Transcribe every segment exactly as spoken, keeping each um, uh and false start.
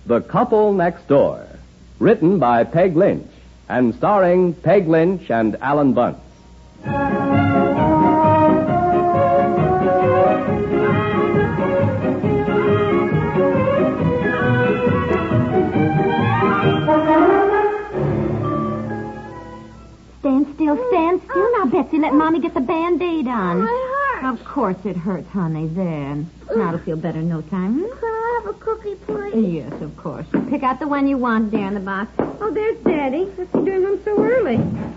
The Couple Next Door, written by Peg Lynch and starring Peg Lynch and Alan Bunce. Stand still, stand still. Now, Betsy, let Mommy get the Band-Aid on. Oh, it hurts. Of course it hurts, honey. There. Now it'll feel better in no time. Can I have a cookie, please? Yes, of course. Pick out the one you want there in the box. Oh, there's Daddy. What's he doing home so early?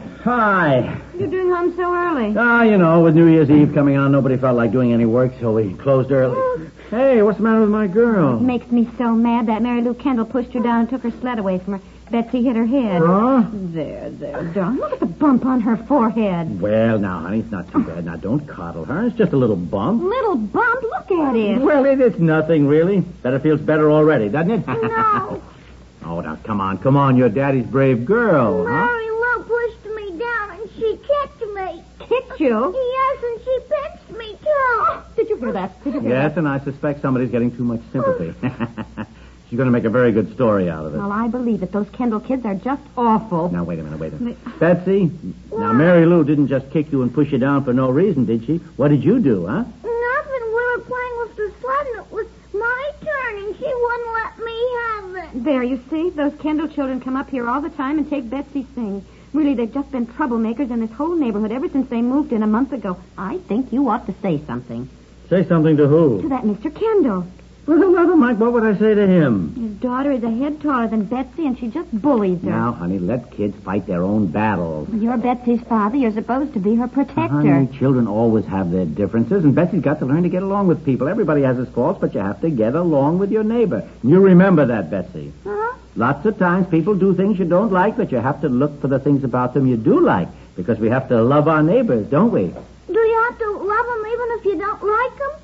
Hi. You're doing home so early? Ah, you know, with New Year's Eve coming on, nobody felt like doing any work, so we closed early. Hey, what's the matter with my girl? It makes me so mad that Mary Lou Kendall pushed her down and took her sled away from her. Betsy hit her head. Huh? There, there, darling. Look at the bump on her forehead. Well, now, honey, it's not too bad. Now, don't coddle her. It's just a little bump. Little bump? Look at it. Well, it is nothing, really. Bet it feels better already, doesn't it? No. Oh, now, come on, come on. You're Daddy's brave girl, huh? Mary Lou pushed me down and she kicked me. Kicked you? Yes, and she pinched me, too. Did you hear that? Did you hear Yes, that? and I suspect somebody's getting too much sympathy. She's going to make a very good story out of it. Well, I believe it. Those Kendall kids are just awful. Now, wait a minute, wait a minute. Betsy, now, Mary Lou didn't just kick you and push you down for no reason, did she? What did you do, huh? Nothing. We were playing with the sled and it was my turn and she wouldn't let me have it. There, you see? Those Kendall children come up here all the time and take Betsy's things. Really, they've just been troublemakers in this whole neighborhood ever since they moved in a month ago. I think you ought to say something. Say something to who? To that Mister Kendall. Well, never mind. What would I say to him? His daughter is a head taller than Betsy, and she just bullies her. Now, honey, let kids fight their own battles. You're Betsy's father. You're supposed to be her protector. Honey, children always have their differences, and Betsy's got to learn to get along with people. Everybody has his faults, but you have to get along with your neighbor. You remember that, Betsy. Huh? Lots of times people do things you don't like, but you have to look for the things about them you do like, because we have to love our neighbors, don't we? Do you have to love them even if you don't like them?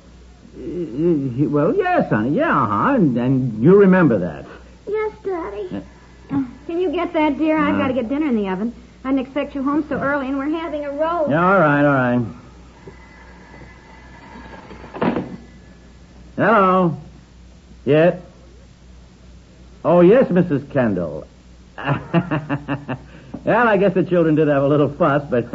Uh, well, yes, honey. Yeah, uh-huh. And, and you remember that. Yes, Daddy. Uh, Can you get that, dear? I've Uh. got to get dinner in the oven. I didn't expect you home so early, and we're having a roast. Yeah, all right, all right. Hello. Yes? Oh, yes, Missus Kendall. Well, I guess the children did have a little fuss, but...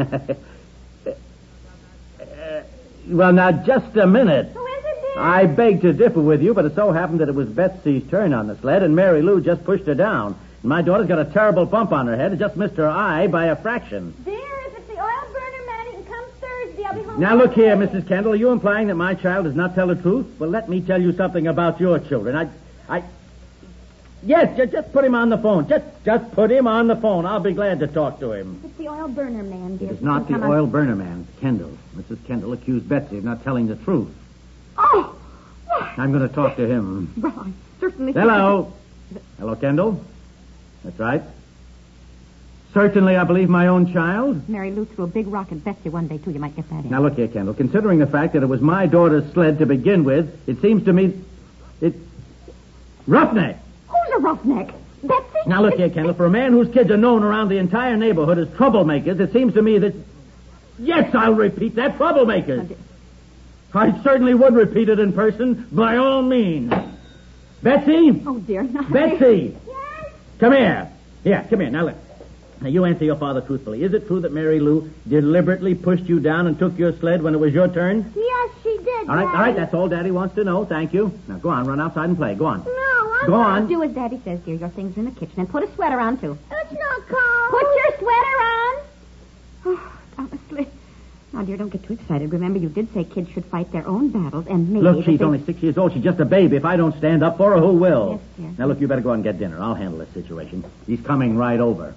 uh, well, now, just a minute. Who is it, dear? I beg to differ with you, but it so happened that it was Betsy's turn on the sled, and Mary Lou just pushed her down. And my daughter's got a terrible bump on her head. It just missed her eye by a fraction. Dear, if it's the oil burner man, he can come Thursday. I'll be home. Now, look here, Missus Kendall. Are you implying that my child does not tell the truth? Well, let me tell you something about your children. I... I... Yes, just, just put him on the phone. Just just put him on the phone. I'll be glad to talk to him. It's the oil burner man, dear. It's not the Come on. oil burner man. It's Kendall. Missus Kendall accused Betsy of not telling the truth. Oh! Why? I'm going to talk to him. Well, I certainly... Hello. Hello, Kendall. That's right. Certainly, I believe my own child. Mary Lou threw a big rock at Betsy one day, too. You might get that in. Now, look here, Kendall. Considering the fact that it was my daughter's sled to begin with, it seems to me... It... Roughneck! Who's a roughneck? Betsy? Now, look here, Kendall. For a man whose kids are known around the entire neighborhood as troublemakers, it seems to me that... Yes, I'll repeat that, troublemakers. I certainly would repeat it in person, by all means. Betsy? Oh, dear. Not Betsy! Yes? Come here. Here, come here. Now, look. Now, you answer your father truthfully. Is it true that Mary Lou deliberately pushed you down and took your sled when it was your turn? Yes, she did, All right, Daddy. all right. That's all Daddy wants to know. Thank you. Now, go on. Run outside and play. Go on. No, I'm Go not. on. Do as Daddy says, dear. Your thing's in the kitchen. And put a sweater on, too. It's not cold. Put your sweater on. Oh, honestly. Now, dear, don't get too excited. Remember, you did say kids should fight their own battles, and maybe... Look, if she's they- only six years old. She's just a baby. If I don't stand up for her, who will? Yes, dear. Now, look, you better go out and get dinner. I'll handle this situation. He's coming right over.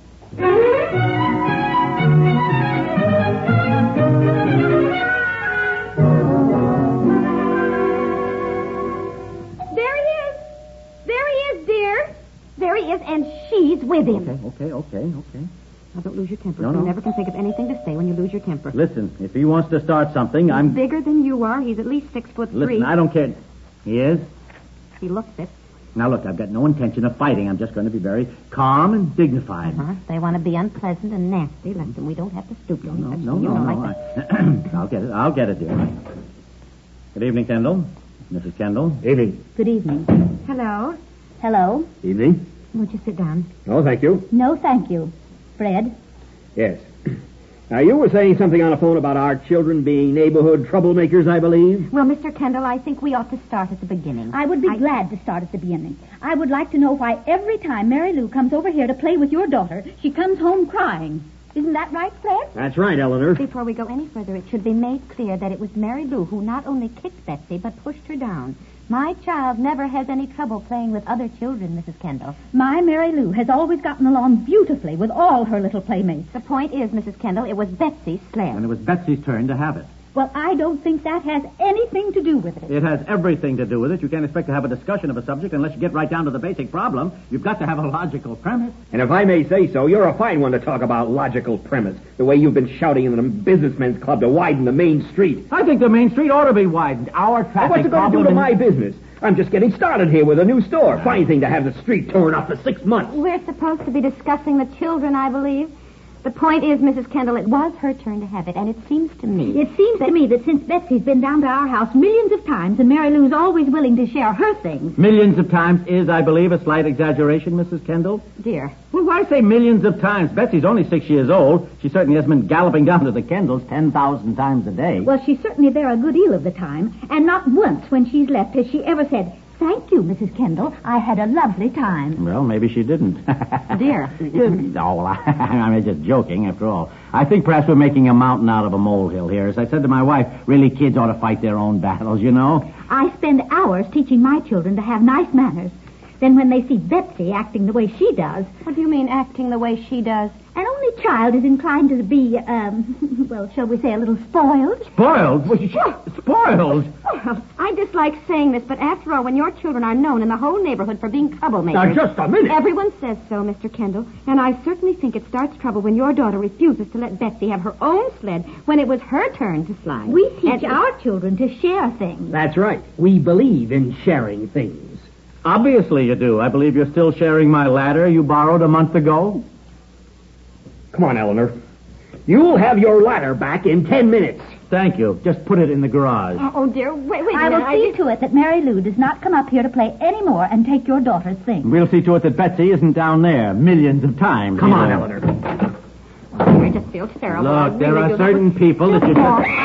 There he is. There he is, dear. There he is, and she's with him. Okay, okay, okay, okay. Now, don't lose your temper. No, you no. never can think of anything to say when you lose your temper. Listen, if he wants to start something, I'm... Bigger than you are. He's at least six foot three. Listen, I don't care. He is? He looks it. Now, look, I've got no intention of fighting. I'm just going to be very calm and dignified. Uh-huh. They want to be unpleasant and nasty. Let them. We don't have to stoop to No, any no, such thing. You no, know, no. like that. I... I'll get it. I'll get it, dear. Good evening, Kendall. Missus Kendall. Evening. Good evening. Hello. Hello? Evening. Would you sit down? Oh, thank you. No, thank you. Fred? Yes. Now, you were saying something on the phone about our children being neighborhood troublemakers, I believe? Well, Mister Kendall, I think we ought to start at the beginning. I would be I... glad to start at the beginning. I would like to know why every time Mary Lou comes over here to play with your daughter, she comes home crying. Isn't that right, Fred? That's right, Eleanor. Before we go any further, it should be made clear that it was Mary Lou who not only kicked Betsy, but pushed her down. My child never has any trouble playing with other children, Missus Kendall. My Mary Lou has always gotten along beautifully with all her little playmates. The point is, Missus Kendall, it was Betsy's sled. And it was Betsy's turn to have it. Well, I don't think that has anything to do with it. It has everything to do with it. You can't expect to have a discussion of a subject unless you get right down to the basic problem. You've got to have a logical premise. And if I may say so, you're a fine one to talk about logical premise. The way you've been shouting in the businessmen's club to widen the main street. I think the main street ought to be widened. Our traffic Well, what's it going to do to my business? I'm just getting started here with a new store. Fine thing to have the street torn up for six months. We're supposed to be discussing the children, I believe. The point is, Missus Kendall, it was her turn to have it, and it seems to me... It seems to me that since Betsy's been down to our house millions of times, and Mary Lou's always willing to share her things... Millions of times is, I believe, a slight exaggeration, Missus Kendall. Dear. Well, why say millions of times? Betsy's only six years old. She certainly hasn't been galloping down to the Kendalls ten thousand times a day. Well, she's certainly there a good deal of the time, and not once when she's left has she ever said... Thank you, Missus Kendall. I had a lovely time. Well, maybe she didn't. Dear. Oh, well, I, I'm just joking, after all. I think perhaps we're making a mountain out of a molehill here. As I said to my wife, really, kids ought to fight their own battles, you know? I spend hours teaching my children to have nice manners. Then when they see Betsy acting the way she does... What do you mean, acting the way she does? An only child is inclined to be, um, well, shall we say a little spoiled? Spoiled? Spoiled? Well, I dislike saying this, but after all, when your children are known in the whole neighborhood for being troublemakers... Now, just a minute. Everyone says so, Mister Kendall, and I certainly think it starts trouble when your daughter refuses to let Betsy have her own sled when it was her turn to slide. We teach And- our children to share things. That's right. We believe in sharing things. Obviously you do. I believe you're still sharing my ladder you borrowed a month ago. Come on, Eleanor. You'll have your ladder back in ten minutes. Thank you. Just put it in the garage. Oh, oh, dear, wait, wait a I minute. will see to it that Mary Lou does not come up here to play any more and take your daughter's things. We'll see to it that Betsy isn't down there millions of times. Come you on, know. Eleanor. Oh, I just feel terrible. I Look, there really are do. certain people that you Oh, just...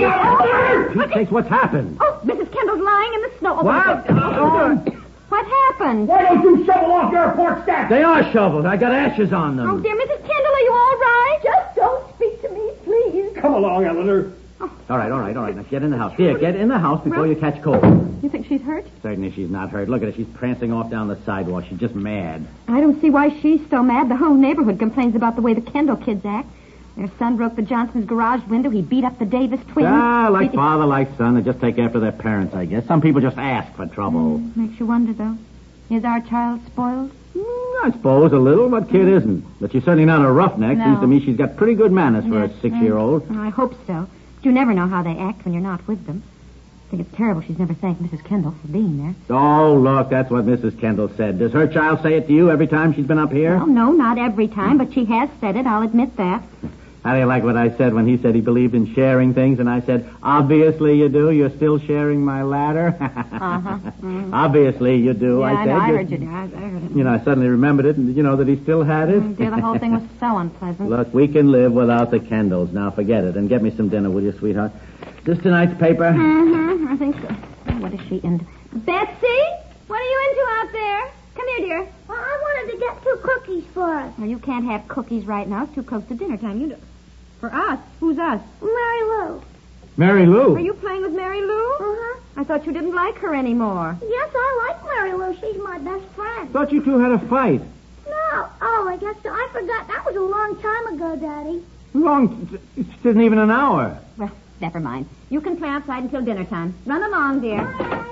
I know. Pete sakes, what's happened? Oh, Missus Kendall's lying in the snow. Oh, What? oh, what happened? Why don't you shovel off your porch steps? They are shoveled. I got ashes on them. Oh, dear, Missus Kendall, are you all right? Just don't speak to me, please. Come along, Eleanor. All right, all right, all right. Now get in the house. Here, get in the house before you catch cold. You think she's hurt? Certainly she's not hurt. Look at her. She's prancing off down the sidewalk. She's just mad. I don't see why she's so mad. The whole neighborhood complains about the way the Kendall kids act. Their son broke the Johnson's garage window. He beat up the Davis twins. Ah, like He- father, like son. They just take after their parents, I guess. Some people just ask for trouble. Mm, makes you wonder, though. Is our child spoiled? Mm, I suppose a little. What kid isn't? But she's certainly not a roughneck. No. Seems to me she's got pretty good manners for Yes, a six-year-old. mm, I hope so. But you never know how they act when you're not with them. I think it's terrible she's never thanked Missus Kendall for being there. Oh, look, that's what Missus Kendall said. Does her child say it to you every time she's been up here? Well, no, not every time, but she has said it. I'll admit that. How do you like what I said when he said he believed in sharing things, and I said, obviously you do. You're still sharing my ladder. Uh-huh. Mm. Obviously you do, Yeah, I I, said. know, I You- heard you, dear. I, I heard it. You know, I suddenly remembered it, and you know that he still had it. Mm, dear, the whole thing was so unpleasant. Look, we can live without the Kendalls. Now forget it, and get me some dinner, will you, sweetheart? Is this tonight's paper? Mm-hmm, I think so. Oh, what is she into? Betsy? What are you into out there? Come here, dear. Well, I wanted to get two cookies for us. Well, you can't have cookies right now. It's too close to dinner time. You do. For us? Who's us? Mary Lou. Mary Lou. Are you playing with Mary Lou? Uh-huh. I thought you didn't like her anymore. Yes, I like Mary Lou. She's my best friend. Thought you two had a fight. No. Oh, I guess so. I forgot. That was a long time ago, Daddy. Long. It isn't even an hour. Well, never mind. You can play outside until dinner time. Run along, dear.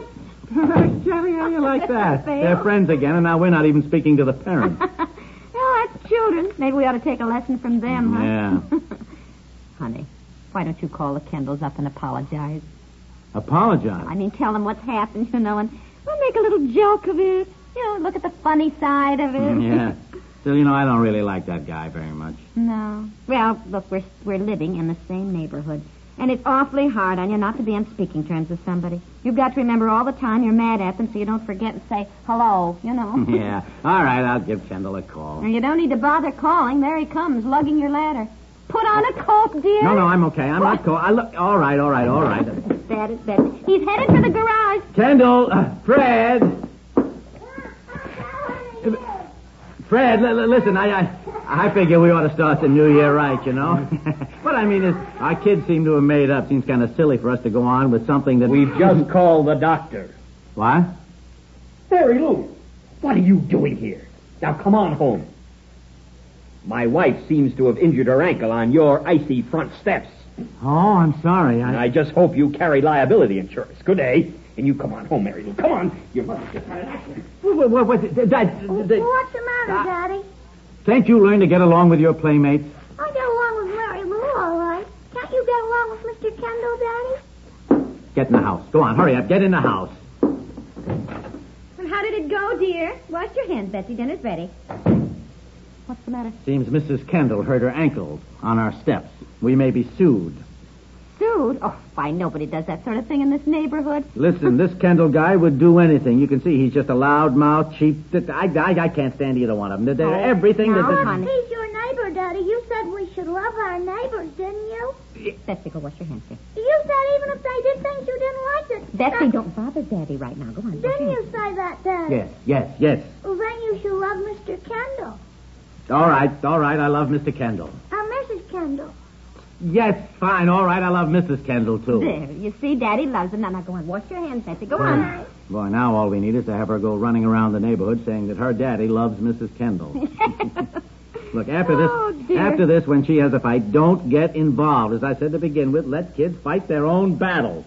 Jerry, how you like that? Fail. They're friends again, and now we're not even speaking to the parents. Oh, that's children. Maybe we ought to take a lesson from them, huh? Yeah. Honey, why don't you call the Kendalls up and apologize? Apologize. I mean, tell them what's happened, you know, and we'll make a little joke of it. You know, look at the funny side of it. Yeah. Still, you know, I don't really like that guy very much. No. Well, look, we're we're living in the same neighborhood, And it's awfully hard on you not to be on speaking terms with somebody. You've got to remember all the time you're mad at them so you don't forget and say hello, you know. Yeah. All right, I'll give Kendall a call. And you don't need to bother calling. There he comes, lugging your ladder. Put on a coat, dear. No, no, I'm okay. I'm what? not cold. I look. All right, all right, all right. That is better. He's headed for the garage. Kendall, uh, Fred. Fred, l- l- listen, I, I I figure we ought to start the new year right, you know? What I mean is, our kids seem to have made up. Seems kind of silly for us to go on with something that... We've just called the doctor. What? Mary Lou, what are you doing here? Now, come on home. My wife seems to have injured her ankle on your icy front steps. Oh, I'm sorry. I... And I just hope you carry liability insurance. Good day. And you come on home, Mary Lou. Come on. Your mother's just had an accident. What, what, what, what, that, that, What's the matter, uh, Daddy? Can't you learn to get along with your playmates? I get along with Mary Lou, all right. Can't you get along with Mister Kendall, Daddy? Get in the house. Go on, hurry up. Get in the house. And how did it go, dear? Wash your hands, Betsy. Dinner's ready. What's the matter? Seems Missus Kendall hurt her ankle on our steps. We may be sued. Sued? Oh, why, nobody does that sort of thing in this neighborhood. Listen, this Kendall guy would do anything. You can see he's just a loud-mouthed, cheap... I, I, I can't stand either one of them. They're Oh, everything now, that... honey. He's your neighbor, Daddy. You said we should love our neighbors, didn't you? Betsy, go wash your hands, dear. You said even if they did things you didn't like it. Betsy, Now, don't bother Daddy right now. Go on. wash Didn't your you hands. say that, Daddy? Yes, yes, yes. Well, then you should love Mister Kendall. All right, all right, I love Mister Kendall. And Missus Kendall. Yes, fine, all right, I love Missus Kendall, too. There, you see, Daddy loves him. Now, now, go on. Wash your hands, Betsy. Go on. Boy, now all we need is to have her go running around the neighborhood saying that her daddy loves Missus Kendall. Look, after this, Oh, dear. after this, when she has a fight, don't get involved. As I said to begin with, let kids fight their own battles.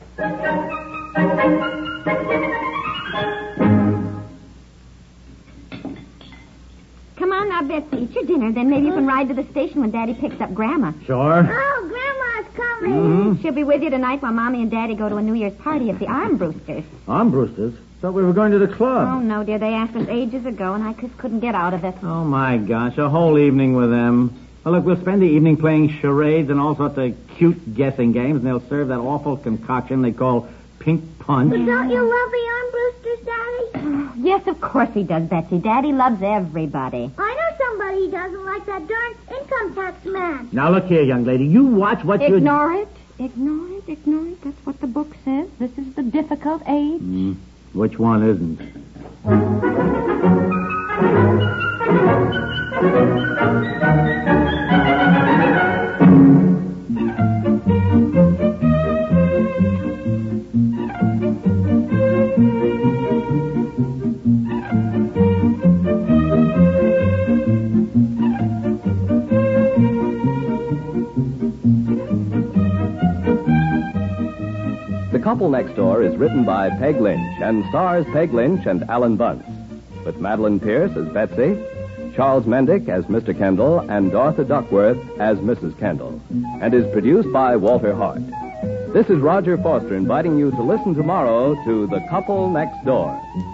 Come on now, Betsy. Eat your dinner. Then maybe you can ride to the station when Daddy picks up Grandma. Sure. Oh, Grandma's coming. Mm-hmm. She'll be with you tonight while Mommy and Daddy go to a New Year's party at the Armbrewsters. Armbrewsters? Thought we were going to the club. Oh, no, dear. They asked us ages ago, and I just couldn't get out of it. Oh, my gosh, a whole evening with them. Well, look, we'll spend the evening playing charades and all sorts of cute guessing games, and they'll serve that awful concoction they call pink punch. But don't you love the Armbrewsters, Daddy? Yes, of course he does, Betsy. Daddy loves everybody. I know somebody he doesn't like, that darn income tax man. Now, look here, young lady. You watch what you... Ignore it. Ignore it. Ignore it. That's what the book says. This is the difficult age. Mm, which one isn't? The Couple Next Door is written by Peg Lynch and stars Peg Lynch and Alan Bunce, with Madeline Pierce as Betsy, Charles Mendick as Mister Kendall, and Dorothy Duckworth as Missus Kendall, and is produced by Walter Hart. This is Roger Foster inviting you to listen tomorrow to The Couple Next Door.